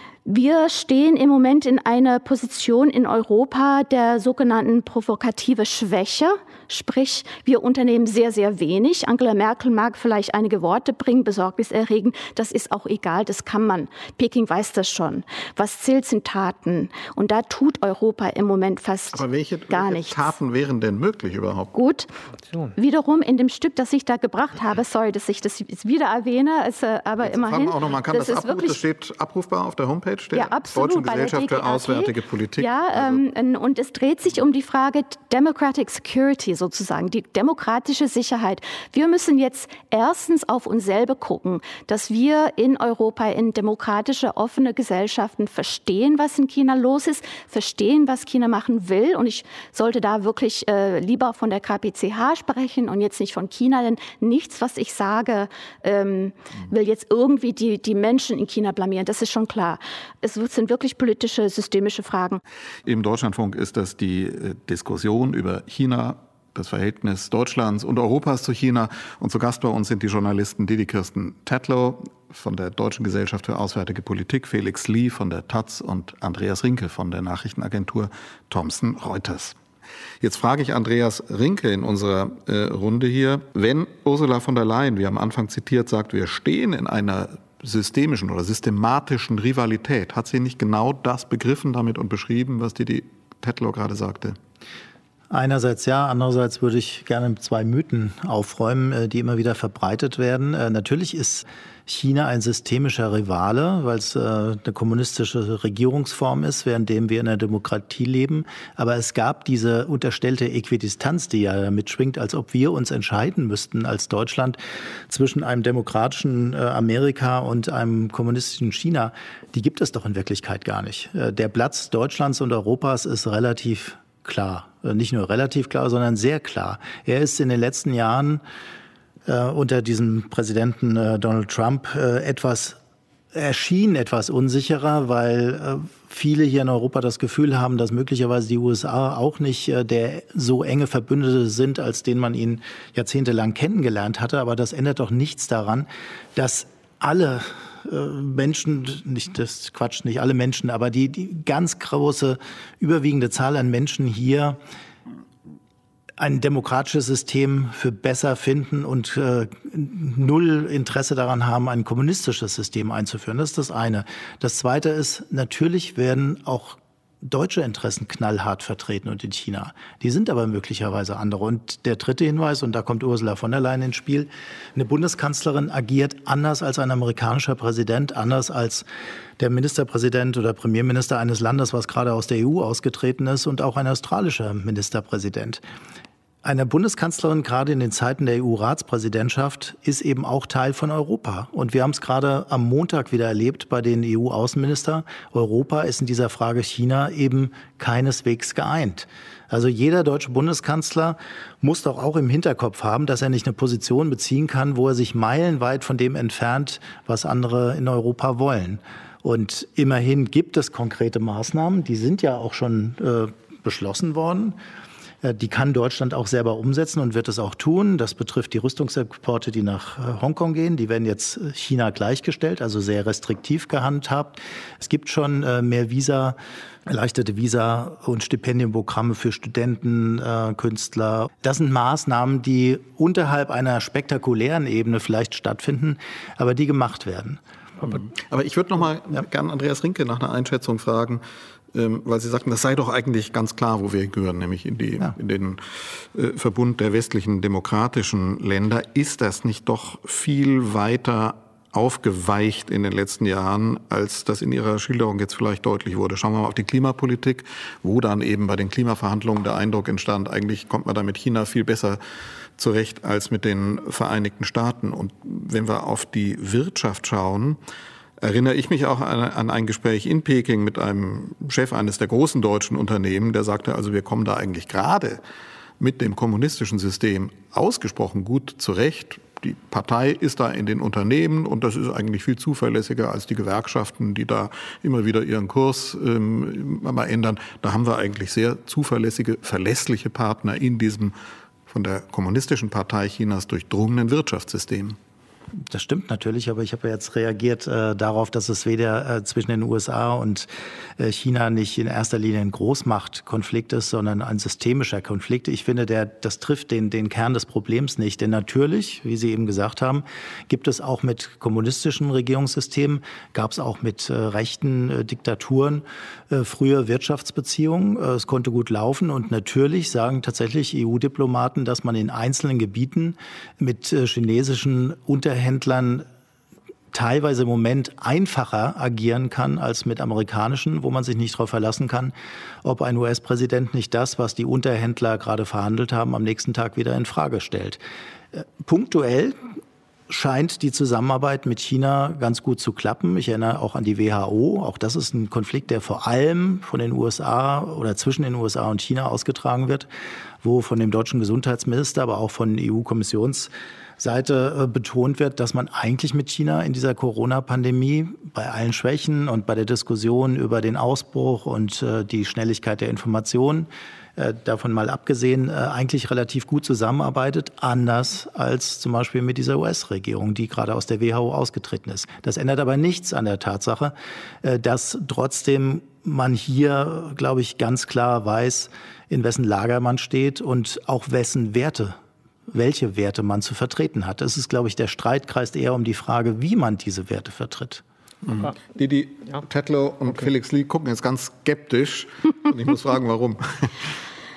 Wir stehen im Moment in einer Position in Europa der sogenannten provokative Schwäche. Sprich, wir unternehmen sehr, sehr wenig. Angela Merkel mag vielleicht einige Worte bringen, besorgniserregend. Das ist auch egal, das kann man. Peking weiß das schon. Was zählt, sind Taten. Und da tut Europa im Moment fast Aber welche, gar welche nichts. Taten wären denn möglich überhaupt? Gut. Wiederum in dem Stück, das ich da gebracht habe, sorry, dass ich das wieder erwähne, ist, aber Jetzt immerhin. Auch noch, man kann das, das, abruf, das steht abrufbar auf der Homepage der ja, absolut, Deutschen Gesellschaft für Auswärtige Politik. Ja, also. ähm, und es dreht sich um die Frage Democratic Security sozusagen, die demokratische Sicherheit. Wir müssen jetzt erstens auf uns selber gucken, dass wir in Europa in demokratische, offene Gesellschaften verstehen, was in China los ist, verstehen, was China machen will. Und ich sollte da wirklich äh, lieber von der K P C H sprechen und jetzt nicht von China, denn nichts, was ich sage, ähm, will jetzt irgendwie die, die Menschen in China blamieren. Das ist schon klar. Es sind wirklich politische, systemische Fragen. Im Deutschlandfunk ist das die Diskussion über China, das Verhältnis Deutschlands und Europas zu China. Und zu Gast bei uns sind die Journalisten Didi Kirsten Tetlow von der Deutschen Gesellschaft für Auswärtige Politik, Felix Lee von der Taz und Andreas Rinke von der Nachrichtenagentur Thomson Reuters. Jetzt frage ich Andreas Rinke in unserer äh, Runde hier, wenn Ursula von der Leyen, wie am Anfang zitiert, sagt, wir stehen in einer systemischen oder systematischen Rivalität, hat sie nicht genau das begriffen damit und beschrieben, was Didi Tetlow gerade sagte? Einerseits ja, andererseits würde ich gerne zwei Mythen aufräumen, die immer wieder verbreitet werden. Natürlich ist China ein systemischer Rivale, weil es eine kommunistische Regierungsform ist, währenddem wir in einer Demokratie leben. Aber es gab diese unterstellte Äquidistanz, die ja mitschwingt, als ob wir uns entscheiden müssten als Deutschland zwischen einem demokratischen Amerika und einem kommunistischen China. Die gibt es doch in Wirklichkeit gar nicht. Der Platz Deutschlands und Europas ist relativ klar. Nicht nur relativ klar, sondern sehr klar. Er ist in den letzten Jahren äh, unter diesem Präsidenten äh, Donald Trump äh, etwas erschien etwas unsicherer, weil äh, viele hier in Europa das Gefühl haben, dass möglicherweise die U S A auch nicht äh, der so enge Verbündete sind, als den man ihn jahrzehntelang kennengelernt hatte. Aber das ändert doch nichts daran, dass alle Menschen, nicht das Quatsch, nicht alle Menschen, aber die, die ganz große, überwiegende Zahl an Menschen hier ein demokratisches System für besser finden und äh, null Interesse daran haben, ein kommunistisches System einzuführen. Das ist das eine. Das zweite ist, natürlich werden auch deutsche Interessen knallhart vertreten und in China. Die sind aber möglicherweise andere. Und der dritte Hinweis, und da kommt Ursula von der Leyen ins Spiel, eine Bundeskanzlerin agiert anders als ein amerikanischer Präsident, anders als der Ministerpräsident oder Premierminister eines Landes, was gerade aus der E U ausgetreten ist, und auch ein australischer Ministerpräsident. Eine Bundeskanzlerin, gerade in den Zeiten der E U-Ratspräsidentschaft, ist eben auch Teil von Europa. Und wir haben es gerade am Montag wieder erlebt bei den E U-Außenministern. Europa ist in dieser Frage China eben keineswegs geeint. Also jeder deutsche Bundeskanzler muss doch auch im Hinterkopf haben, dass er nicht eine Position beziehen kann, wo er sich meilenweit von dem entfernt, was andere in Europa wollen. Und immerhin gibt es konkrete Maßnahmen, die sind ja auch schon äh, beschlossen worden. Die kann Deutschland auch selber umsetzen und wird es auch tun. Das betrifft die Rüstungsexporte, die nach Hongkong gehen. Die werden jetzt China gleichgestellt, also sehr restriktiv gehandhabt. Es gibt schon mehr Visa, erleichterte Visa- und Stipendienprogramme für Studenten, äh, Künstler. Das sind Maßnahmen, die unterhalb einer spektakulären Ebene vielleicht stattfinden, aber die gemacht werden. Aber ich würde noch mal ja. gerne Andreas Rinke nach einer Einschätzung fragen, ähm, weil Sie sagten, das sei doch eigentlich ganz klar, wo wir gehören, nämlich in, die, ja. in den äh, Verbund der westlichen demokratischen Länder. Ist das nicht doch viel weiter aufgeweicht in den letzten Jahren, als das in Ihrer Schilderung jetzt vielleicht deutlich wurde? Schauen wir mal auf die Klimapolitik, wo dann eben bei den Klimaverhandlungen der Eindruck entstand, eigentlich kommt man da mit China viel besser zurecht als mit den Vereinigten Staaten. Und wenn wir auf die Wirtschaft schauen, erinnere ich mich auch an, an ein Gespräch in Peking mit einem Chef eines der großen deutschen Unternehmen, der sagte, also wir kommen da eigentlich gerade mit dem kommunistischen System ausgesprochen gut zurecht. Die Partei ist da in den Unternehmen und das ist eigentlich viel zuverlässiger als die Gewerkschaften, die da immer wieder ihren Kurs ähm, mal ändern. Da haben wir eigentlich sehr zuverlässige, verlässliche Partner in diesem von der kommunistischen Partei Chinas durchdrungenen Wirtschaftssystem. Das stimmt natürlich, aber ich habe jetzt reagiert äh, darauf, dass es weder äh, zwischen den U S A und äh, China nicht in erster Linie ein Großmachtkonflikt ist, sondern ein systemischer Konflikt. Ich finde, der, das trifft den, den Kern des Problems nicht. Denn natürlich, wie Sie eben gesagt haben, gibt es auch mit kommunistischen Regierungssystemen, gab es auch mit äh, rechten äh, Diktaturen äh, früher Wirtschaftsbeziehungen. Äh, es konnte gut laufen und natürlich sagen tatsächlich E U-Diplomaten, dass man in einzelnen Gebieten mit äh, chinesischen Unterhändlern Händlern teilweise im Moment einfacher agieren kann als mit amerikanischen, wo man sich nicht darauf verlassen kann, ob ein U S-Präsident nicht das, was die Unterhändler gerade verhandelt haben, am nächsten Tag wieder in Frage stellt. Punktuell scheint die Zusammenarbeit mit China ganz gut zu klappen. Ich erinnere auch an die W H O. Auch das ist ein Konflikt, der vor allem von den U S A oder zwischen den U S A und China ausgetragen wird, wo von dem deutschen Gesundheitsminister, aber auch von E U-Kommissions Seite betont wird, dass man eigentlich mit China in dieser Corona-Pandemie bei allen Schwächen und bei der Diskussion über den Ausbruch und äh, die Schnelligkeit der Information, äh, davon mal abgesehen, äh, eigentlich relativ gut zusammenarbeitet, anders als zum Beispiel mit dieser U S-Regierung, die gerade aus der W H O ausgetreten ist. Das ändert aber nichts an der Tatsache, äh, dass trotzdem man hier, glaube ich, ganz klar weiß, in wessen Lager man steht und auch wessen Werte welche Werte man zu vertreten hat. Das ist, glaube ich, der Streit kreist eher um die Frage, wie man diese Werte vertritt. Mhm. Didi ja. Tetlow und okay. Felix Lee gucken jetzt ganz skeptisch und ich muss fragen, warum.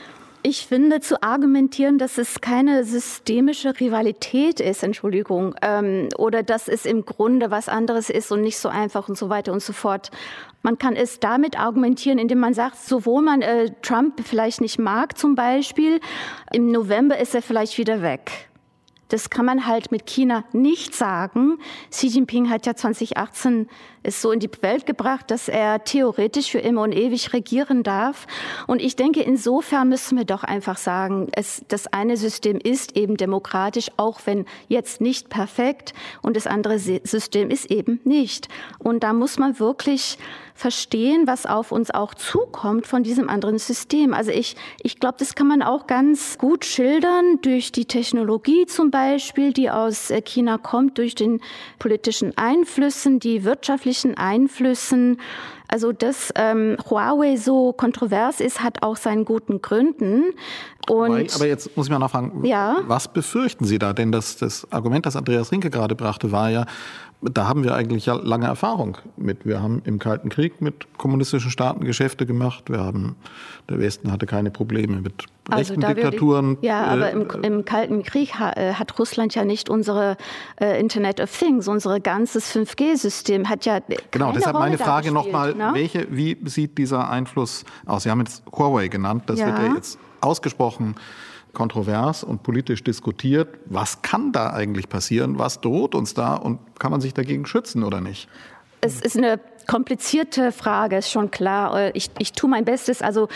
Ich finde, zu argumentieren, dass es keine systemische Rivalität ist, Entschuldigung, ähm, oder dass es im Grunde was anderes ist und nicht so einfach und so weiter und so fort. Man kann es damit argumentieren, indem man sagt, sowohl man äh, Trump vielleicht nicht mag zum Beispiel, im November ist er vielleicht wieder weg. Das kann man halt mit China nicht sagen. Xi Jinping hat ja zwanzig achtzehn es so in die Welt gebracht, dass er theoretisch für immer und ewig regieren darf. Und ich denke, insofern müssen wir doch einfach sagen, es, das eine System ist eben demokratisch, auch wenn jetzt nicht perfekt, und das andere System ist eben nicht. Und da muss man wirklich verstehen, was auf uns auch zukommt von diesem anderen System. Also ich, ich glaube, das kann man auch ganz gut schildern durch die Technologie zum Beispiel, die aus China kommt, durch den politischen Einflüssen, die wirtschaftlichen Einflüssen. Also, dass ähm, Huawei so kontrovers ist, hat auch seinen guten Gründen. Und aber jetzt muss ich mal nachfragen, ja? Was befürchten Sie da? Denn das, das Argument, das Andreas Rinke gerade brachte, war ja, da haben wir eigentlich ja lange Erfahrung mit. Wir haben im Kalten Krieg mit kommunistischen Staaten Geschäfte gemacht. Wir haben, der Westen hatte keine Probleme mit also rechten Diktaturen. Ich, ja, aber im, im Kalten Krieg ha, hat Russland ja nicht unsere äh, Internet of Things, unser ganzes fünf G System hat ja keine Genau, deshalb Rolle meine Frage nochmal, ne? welche, wie sieht dieser Einfluss aus? Sie haben jetzt Huawei genannt, das ja. wird ja jetzt ausgesprochen kontrovers und politisch diskutiert. Was kann da eigentlich passieren? Was droht uns da? Und kann man sich dagegen schützen oder nicht? Es ist eine komplizierte Frage, ist schon klar. Ich, ich tue mein Bestes. Also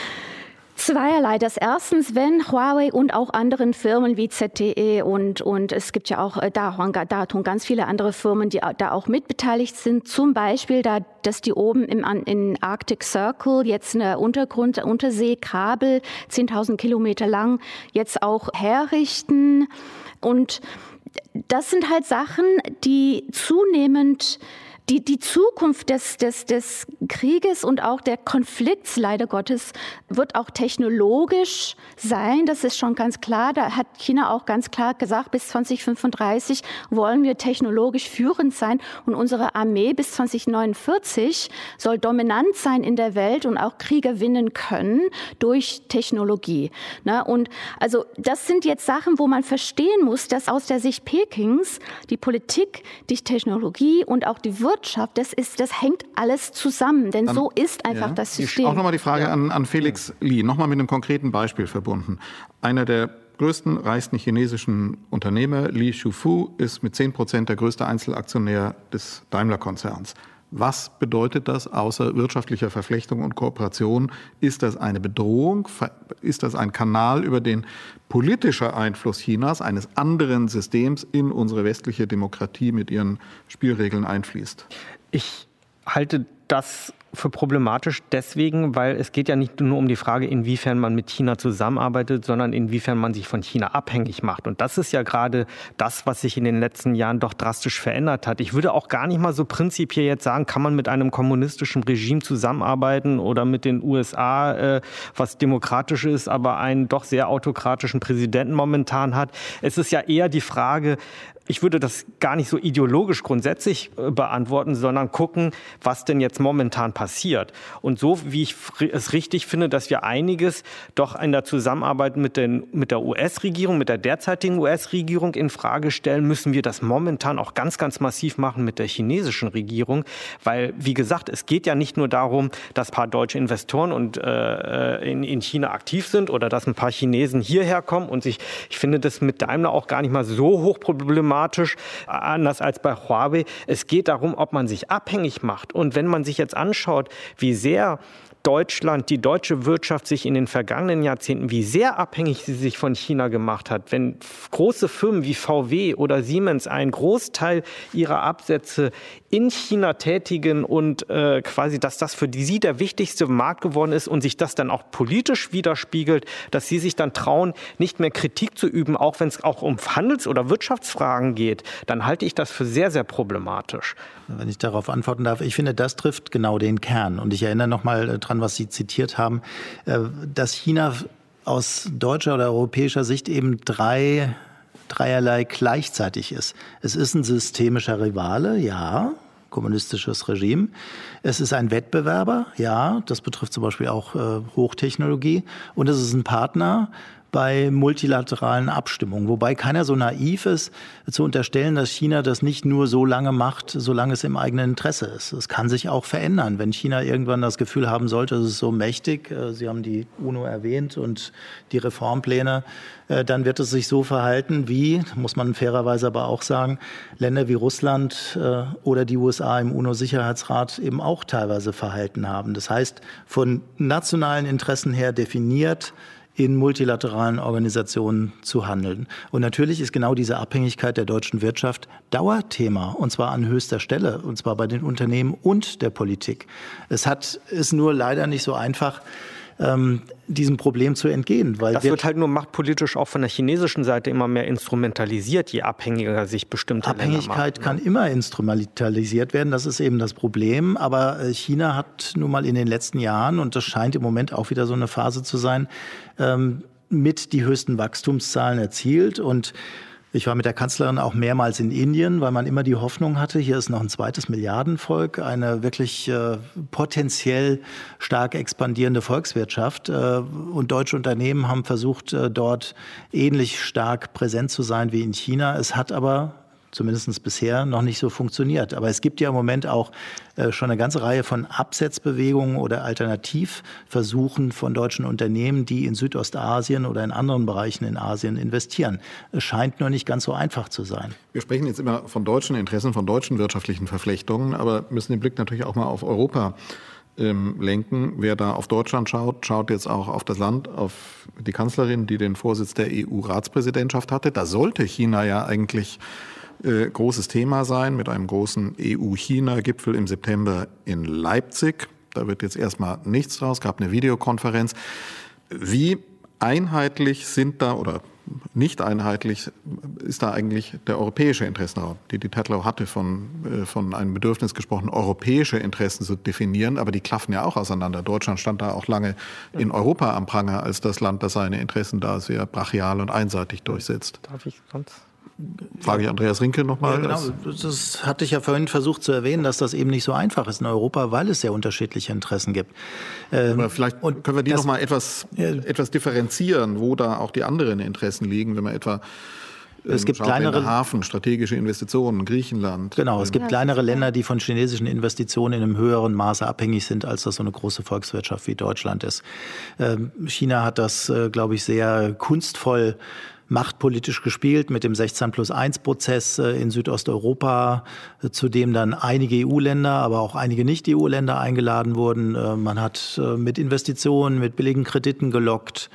zweierlei. Das erstens, wenn Huawei und auch anderen Firmen wie Z T E und, und es gibt ja auch äh, Datung, ganz viele andere Firmen, die da auch mitbeteiligt sind, zum Beispiel, da, dass die oben im in Arctic Circle jetzt eine Untergrund, Unterseekabel, zehntausend Kilometer lang, jetzt auch herrichten. Und das sind halt Sachen, die zunehmend Die, die Zukunft des, des, des Krieges und auch der Konflikts, leider Gottes, wird auch technologisch sein. Das ist schon ganz klar. Da hat China auch ganz klar gesagt, bis zwanzig fünfunddreißig wollen wir technologisch führend sein. Und unsere Armee bis zwanzig neunundvierzig soll dominant sein in der Welt und auch Kriege gewinnen können durch Technologie. Na, und also das sind jetzt Sachen, wo man verstehen muss, dass aus der Sicht Pekings die Politik, die Technologie und auch die Wirtschaft, Das, ist, das hängt alles zusammen, denn Dann, so ist einfach ja. das System. Auch nochmal die Frage ja. an, an Felix ja. Li, nochmal mit einem konkreten Beispiel verbunden. Einer der größten, reichsten chinesischen Unternehmer, Li Shufu, ist mit zehn Prozent der größte Einzelaktionär des Daimler-Konzerns. Was bedeutet das außer wirtschaftlicher Verflechtung und Kooperation? Ist das eine Bedrohung? Ist das ein Kanal, über den politischer Einfluss Chinas, eines anderen Systems, in unsere westliche Demokratie mit ihren Spielregeln einfließt? Ich halte das für problematisch deswegen, weil es geht ja nicht nur um die Frage, inwiefern man mit China zusammenarbeitet, sondern inwiefern man sich von China abhängig macht. Und das ist ja gerade das, was sich in den letzten Jahren doch drastisch verändert hat. Ich würde auch gar nicht mal so prinzipiell jetzt sagen, kann man mit einem kommunistischen Regime zusammenarbeiten oder mit den U S A, äh, was demokratisch ist, aber einen doch sehr autokratischen Präsidenten momentan hat. Es ist ja eher die Frage, ich würde das gar nicht so ideologisch grundsätzlich beantworten, sondern gucken, was denn jetzt momentan passiert. Und so, wie ich es richtig finde, dass wir einiges doch in der Zusammenarbeit mit, den, mit der U S-Regierung, mit der derzeitigen U S-Regierung in Frage stellen, müssen wir das momentan auch ganz, ganz massiv machen mit der chinesischen Regierung. Weil, wie gesagt, es geht ja nicht nur darum, dass ein paar deutsche Investoren und, äh, in, in China aktiv sind oder dass ein paar Chinesen hierher kommen. Und sich, ich finde das mit Daimler auch gar nicht mal so hochproblematisch, anders als bei Huawei. Es geht darum, ob man sich abhängig macht. Und wenn man sich jetzt anschaut, wie sehr Deutschland, die deutsche Wirtschaft sich in den vergangenen Jahrzehnten, wie sehr abhängig sie sich von China gemacht hat. Wenn große Firmen wie V W oder Siemens einen Großteil ihrer Absätze in China tätigen und äh, quasi, dass das für die, sie der wichtigste Markt geworden ist und sich das dann auch politisch widerspiegelt, dass sie sich dann trauen, nicht mehr Kritik zu üben, auch wenn es auch um Handels- oder Wirtschaftsfragen geht, dann halte ich das für sehr, sehr problematisch. Wenn ich darauf antworten darf, ich finde, das trifft genau den Kern. Und ich erinnere noch mal dran, was Sie zitiert haben, dass China aus deutscher oder europäischer Sicht eben drei, dreierlei gleichzeitig ist. Es ist ein systemischer Rivale, ja, kommunistisches Regime. Es ist ein Wettbewerber, ja, das betrifft zum Beispiel auch äh, Hochtechnologie. Und es ist ein Partner bei multilateralen Abstimmungen. Wobei keiner so naiv ist, zu unterstellen, dass China das nicht nur so lange macht, solange es im eigenen Interesse ist. Es kann sich auch verändern. Wenn China irgendwann das Gefühl haben sollte, es ist so mächtig, Sie haben die UNO erwähnt und die Reformpläne, dann wird es sich so verhalten wie, muss man fairerweise aber auch sagen, Länder wie Russland oder die U S A im UNO-Sicherheitsrat eben auch teilweise verhalten haben. Das heißt, von nationalen Interessen her definiert, in multilateralen Organisationen zu handeln. Und natürlich ist genau diese Abhängigkeit der deutschen Wirtschaft Dauerthema, und zwar an höchster Stelle, und zwar bei den Unternehmen und der Politik. Es hat, ist nur leider nicht so einfach, ähm, diesem Problem zu entgehen. Weil das wird halt nur machtpolitisch auch von der chinesischen Seite immer mehr instrumentalisiert, je abhängiger sich bestimmte Länder machen. Abhängigkeit kann immer instrumentalisiert werden, das ist eben das Problem. Aber China hat nun mal in den letzten Jahren, und das scheint im Moment auch wieder so eine Phase zu sein, ähm, mit die höchsten Wachstumszahlen erzielt. Und ich war mit der Kanzlerin auch mehrmals in Indien, weil man immer die Hoffnung hatte, hier ist noch ein zweites Milliardenvolk, eine wirklich äh, potenziell stark expandierende Volkswirtschaft. Äh, und deutsche Unternehmen haben versucht, äh, dort ähnlich stark präsent zu sein wie in China. Es hat aber zumindest bisher noch nicht so funktioniert. Aber es gibt ja im Moment auch äh, schon eine ganze Reihe von Absetzbewegungen oder Alternativversuchen von deutschen Unternehmen, die in Südostasien oder in anderen Bereichen in Asien investieren. Es scheint nur nicht ganz so einfach zu sein. Wir sprechen jetzt immer von deutschen Interessen, von deutschen wirtschaftlichen Verflechtungen, aber müssen den Blick natürlich auch mal auf Europa ähm, lenken. Wer da auf Deutschland schaut, schaut jetzt auch auf das Land, auf die Kanzlerin, die den Vorsitz der E U-Ratspräsidentschaft hatte. Da sollte China ja eigentlich Äh, großes Thema sein mit einem großen E U-China-Gipfel im September in Leipzig. Da wird jetzt erstmal nichts draus, gab eine Videokonferenz. Wie einheitlich sind da oder nicht einheitlich ist da eigentlich der europäische Interessenraum? Didi Tertlau hatte von, äh, von einem Bedürfnis gesprochen, europäische Interessen zu definieren, aber die klaffen ja auch auseinander. Deutschland stand da auch lange in Europa am Pranger als das Land, das seine Interessen da sehr brachial und einseitig durchsetzt. Darf ich sonst? Frage ich Andreas Rinke nochmal. Ja, genau. Das hatte ich ja vorhin versucht zu erwähnen, dass das eben nicht so einfach ist in Europa, weil es sehr unterschiedliche Interessen gibt. Aber vielleicht und können wir die nochmal etwas, ja, etwas differenzieren, wo da auch die anderen Interessen liegen, wenn man etwa Es gibt kleinere Hafen, strategische Investitionen, Griechenland. Genau, es gibt ja. kleinere Länder, die von chinesischen Investitionen in einem höheren Maße abhängig sind, als das so eine große Volkswirtschaft wie Deutschland ist. China hat das, glaube ich, sehr kunstvoll machtpolitisch gespielt mit dem sechzehn plus eins Prozess in Südosteuropa, zu dem dann einige E U-Länder, aber auch einige Nicht-E U-Länder eingeladen wurden. Man hat mit Investitionen, mit billigen Krediten gelockt,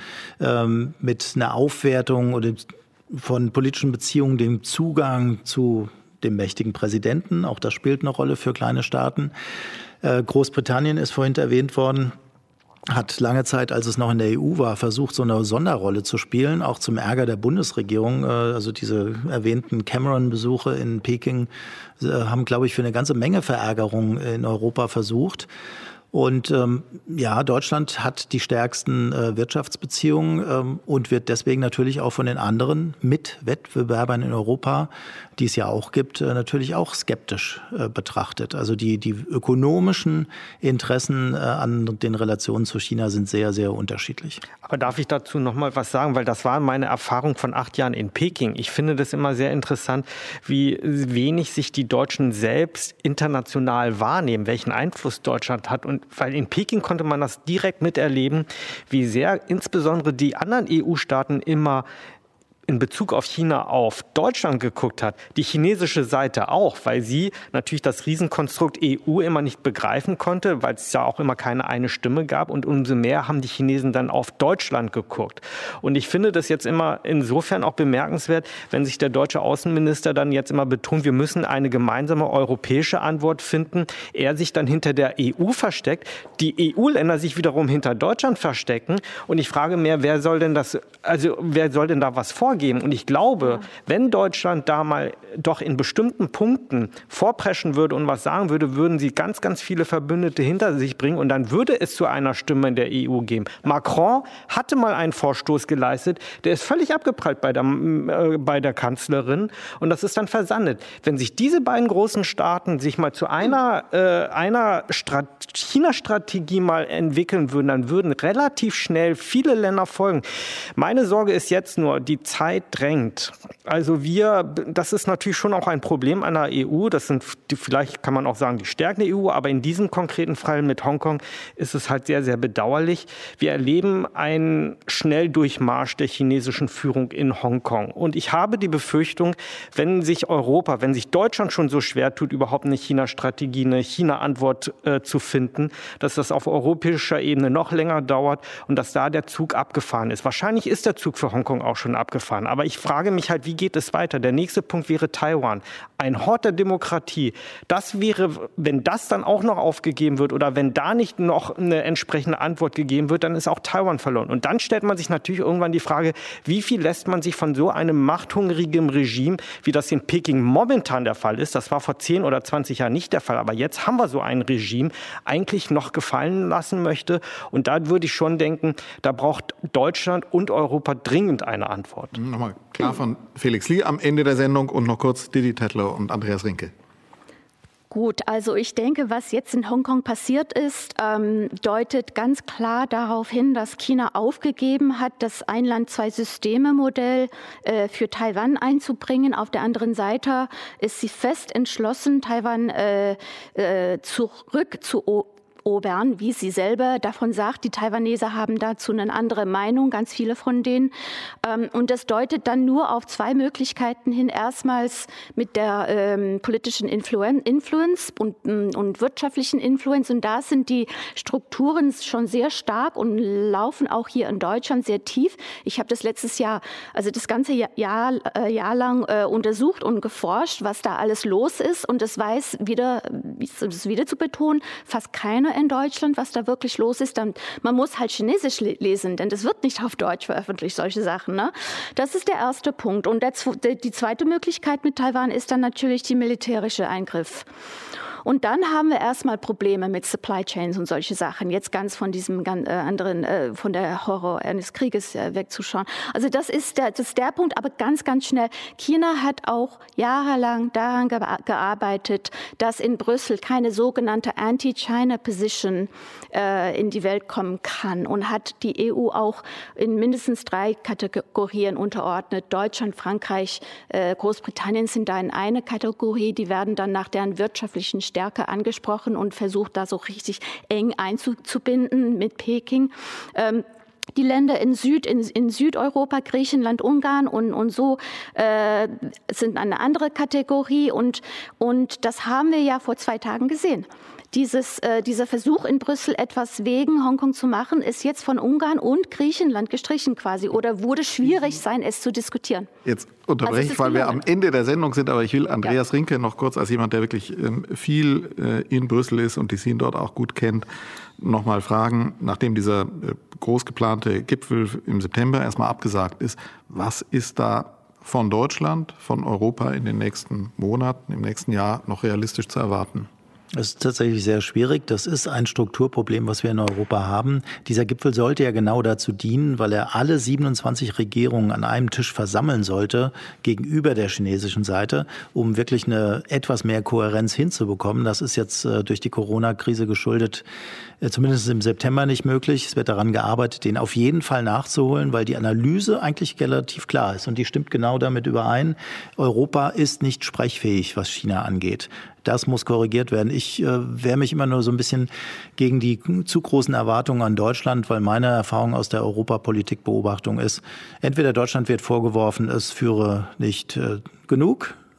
mit einer Aufwertung oder von politischen Beziehungen, dem Zugang zu dem mächtigen Präsidenten. Auch das spielt eine Rolle für kleine Staaten. Großbritannien ist vorhin erwähnt worden, hat lange Zeit, als es noch in der E U war, versucht, so eine Sonderrolle zu spielen, auch zum Ärger der Bundesregierung. Also diese erwähnten Cameron-Besuche in Peking haben, glaube ich, für eine ganze Menge Verärgerung in Europa versucht. Und ähm, ja, Deutschland hat die stärksten äh, Wirtschaftsbeziehungen ähm, und wird deswegen natürlich auch von den anderen Mitwettbewerbern in Europa, die es ja auch gibt, äh, natürlich auch skeptisch äh, betrachtet. Also die, die ökonomischen Interessen äh, an den Relationen zu China sind sehr, sehr unterschiedlich. Aber darf ich dazu noch mal was sagen? Weil das war meine Erfahrung von acht Jahren in Peking. Ich finde das immer sehr interessant, wie wenig sich die Deutschen selbst international wahrnehmen, welchen Einfluss Deutschland hat. Und weil in Peking konnte man das direkt miterleben, wie sehr insbesondere die anderen E U-Staaten immer in Bezug auf China auf Deutschland geguckt hat, die chinesische Seite auch, weil sie natürlich das Riesenkonstrukt E U immer nicht begreifen konnte, weil es ja auch immer keine eine Stimme gab und umso mehr haben die Chinesen dann auf Deutschland geguckt. Und ich finde das jetzt immer insofern auch bemerkenswert, wenn sich der deutsche Außenminister dann jetzt immer betont, wir müssen eine gemeinsame europäische Antwort finden, er sich dann hinter der E U versteckt, die E U-Länder sich wiederum hinter Deutschland verstecken und ich frage mehr, wer soll denn das, also wer soll denn da was vorgeben? vorgeben. Und ich glaube, ja. wenn Deutschland da mal doch in bestimmten Punkten vorpreschen würde und was sagen würde, würden sie ganz, ganz viele Verbündete hinter sich bringen und dann würde es zu einer Stimme in der E U geben. Macron hatte mal einen Vorstoß geleistet, der ist völlig abgeprallt bei der, äh, bei der Kanzlerin und das ist dann versandet. Wenn sich diese beiden großen Staaten sich mal zu einer, äh, einer Strat- China-Strategie mal entwickeln würden, dann würden relativ schnell viele Länder folgen. Meine Sorge ist jetzt nur, die Zeit drängt. Also wir, das ist natürlich schon auch ein Problem an der E U. Das sind die, vielleicht kann man auch sagen, die Stärken der E U. Aber in diesem konkreten Fall mit Hongkong ist es halt sehr, sehr bedauerlich. Wir erleben einen Schnelldurchmarsch der chinesischen Führung in Hongkong. Und ich habe die Befürchtung, wenn sich Europa, wenn sich Deutschland schon so schwer tut, überhaupt eine China-Strategie, eine China-Antwort äh, zu finden, dass das auf europäischer Ebene noch länger dauert und dass da der Zug abgefahren ist. Wahrscheinlich ist der Zug für Hongkong auch schon abgefahren. Aber ich frage mich halt, wie geht es weiter? Der nächste Punkt wäre Taiwan. Ein Hort der Demokratie. Das wäre, wenn das dann auch noch aufgegeben wird oder wenn da nicht noch eine entsprechende Antwort gegeben wird, dann ist auch Taiwan verloren. Und dann stellt man sich natürlich irgendwann die Frage, wie viel lässt man sich von so einem machthungrigen Regime, wie das in Peking momentan der Fall ist, das war vor zehn oder zwanzig Jahren nicht der Fall, aber jetzt haben wir so ein Regime, eigentlich noch gefallen lassen möchte. Und da würde ich schon denken, da braucht Deutschland und Europa dringend eine Antwort. Nochmal klar von Felix Lie am Ende der Sendung und noch kurz Didi Tätler und Andreas Rinke. Gut, also ich denke, was jetzt in Hongkong passiert ist, ähm, deutet ganz klar darauf hin, dass China aufgegeben hat, das Ein-Land-Zwei-Systeme-Modell äh, für Taiwan einzubringen. Auf der anderen Seite ist sie fest entschlossen, Taiwan äh, äh, zurück zu erobern, wie sie selber davon sagt. Die Taiwaneser haben dazu eine andere Meinung, ganz viele von denen. Und das deutet dann nur auf zwei Möglichkeiten hin. Erstmals mit der ähm, politischen Influen- Influence und, und wirtschaftlichen Influence. Und da sind die Strukturen schon sehr stark und laufen auch hier in Deutschland sehr tief. Ich habe das letztes Jahr, also das ganze Jahr, Jahr, äh, Jahr lang äh, untersucht und geforscht, was da alles los ist. Und das weiß wieder, das wieder zu betonen, fast keiner in Deutschland, was da wirklich los ist. Dann, man muss halt Chinesisch lesen, denn das wird nicht auf Deutsch veröffentlicht, solche Sachen. Ne? Das ist der erste Punkt. Und der, die zweite Möglichkeit mit Taiwan ist dann natürlich die militärische Eingriff. Und dann haben wir erstmal Probleme mit Supply Chains und solche Sachen. Jetzt ganz von diesem ganz, äh, anderen, äh, von der Horror eines Krieges äh, wegzuschauen. Also das ist, der, das ist der Punkt, aber ganz, ganz schnell. China hat auch jahrelang daran ge- gearbeitet, dass in Brüssel keine sogenannte Anti-China-Position äh, in die Welt kommen kann und hat die E U auch in mindestens drei Kategorien unterordnet. Deutschland, Frankreich, äh, Großbritannien sind da in eine Kategorie. Die werden dann nach deren wirtschaftlichen Stärke angesprochen und versucht, da so richtig eng einzubinden mit Peking. Ähm, die Länder in, Süd, in, in Südeuropa, Griechenland, Ungarn und, und so äh, sind eine andere Kategorie. Und, und das haben wir ja vor zwei Tagen gesehen. Dieses, äh, dieser Versuch in Brüssel, etwas wegen Hongkong zu machen, ist jetzt von Ungarn und Griechenland gestrichen quasi oder wurde schwierig sein, es zu diskutieren. Jetzt unterbreche also ich, weil wir am Ende der Sendung sind, aber ich will Andreas ja. Rinke noch kurz als jemand, der wirklich ähm, viel äh, in Brüssel ist und die Szene dort auch gut kennt, noch mal fragen, nachdem dieser äh, groß geplante Gipfel im September erstmal abgesagt ist, was ist da von Deutschland, von Europa in den nächsten Monaten, im nächsten Jahr noch realistisch zu erwarten? Das ist tatsächlich sehr schwierig. Das ist ein Strukturproblem, was wir in Europa haben. Dieser Gipfel sollte ja genau dazu dienen, weil er alle siebenundzwanzig Regierungen an einem Tisch versammeln sollte gegenüber der chinesischen Seite, um wirklich eine etwas mehr Kohärenz hinzubekommen. Das ist jetzt äh, durch die Corona-Krise geschuldet, äh, zumindest im September nicht möglich. Es wird daran gearbeitet, den auf jeden Fall nachzuholen, weil die Analyse eigentlich relativ klar ist. Und die stimmt genau damit überein. Europa ist nicht sprechfähig, was China angeht. Das muss korrigiert werden. Ich äh, wehre mich immer nur so ein bisschen gegen die zu großen Erwartungen an Deutschland, weil meine Erfahrung aus der Europapolitikbeobachtung ist, entweder Deutschland wird vorgeworfen, es führe nicht äh, genug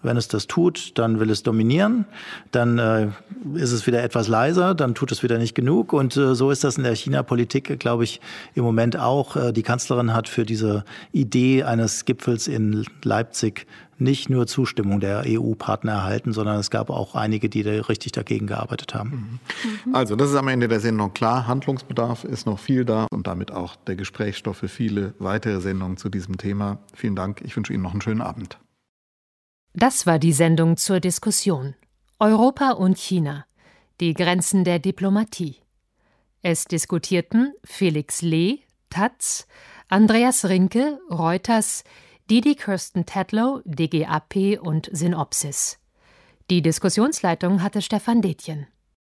Wenn es das tut, dann will es dominieren. Dann äh, ist es wieder etwas leiser, dann tut es wieder nicht genug. Und äh, so ist das in der China-Politik, glaube ich, im Moment auch. Äh, die Kanzlerin hat für diese Idee eines Gipfels in Leipzig nicht nur Zustimmung der E U-Partner erhalten, sondern es gab auch einige, die da richtig dagegen gearbeitet haben. Also das ist am Ende der Sendung klar. Handlungsbedarf ist noch viel da und damit auch der Gesprächsstoff für viele weitere Sendungen zu diesem Thema. Vielen Dank. Ich wünsche Ihnen noch einen schönen Abend. Das war die Sendung zur Diskussion. Europa und China. Die Grenzen der Diplomatie. Es diskutierten Felix Lee, Taz, Andreas Rinke, Reuters, Didi Kirsten-Tedlow, D G A P und Synopsis. Die Diskussionsleitung hatte Stefan Detjen.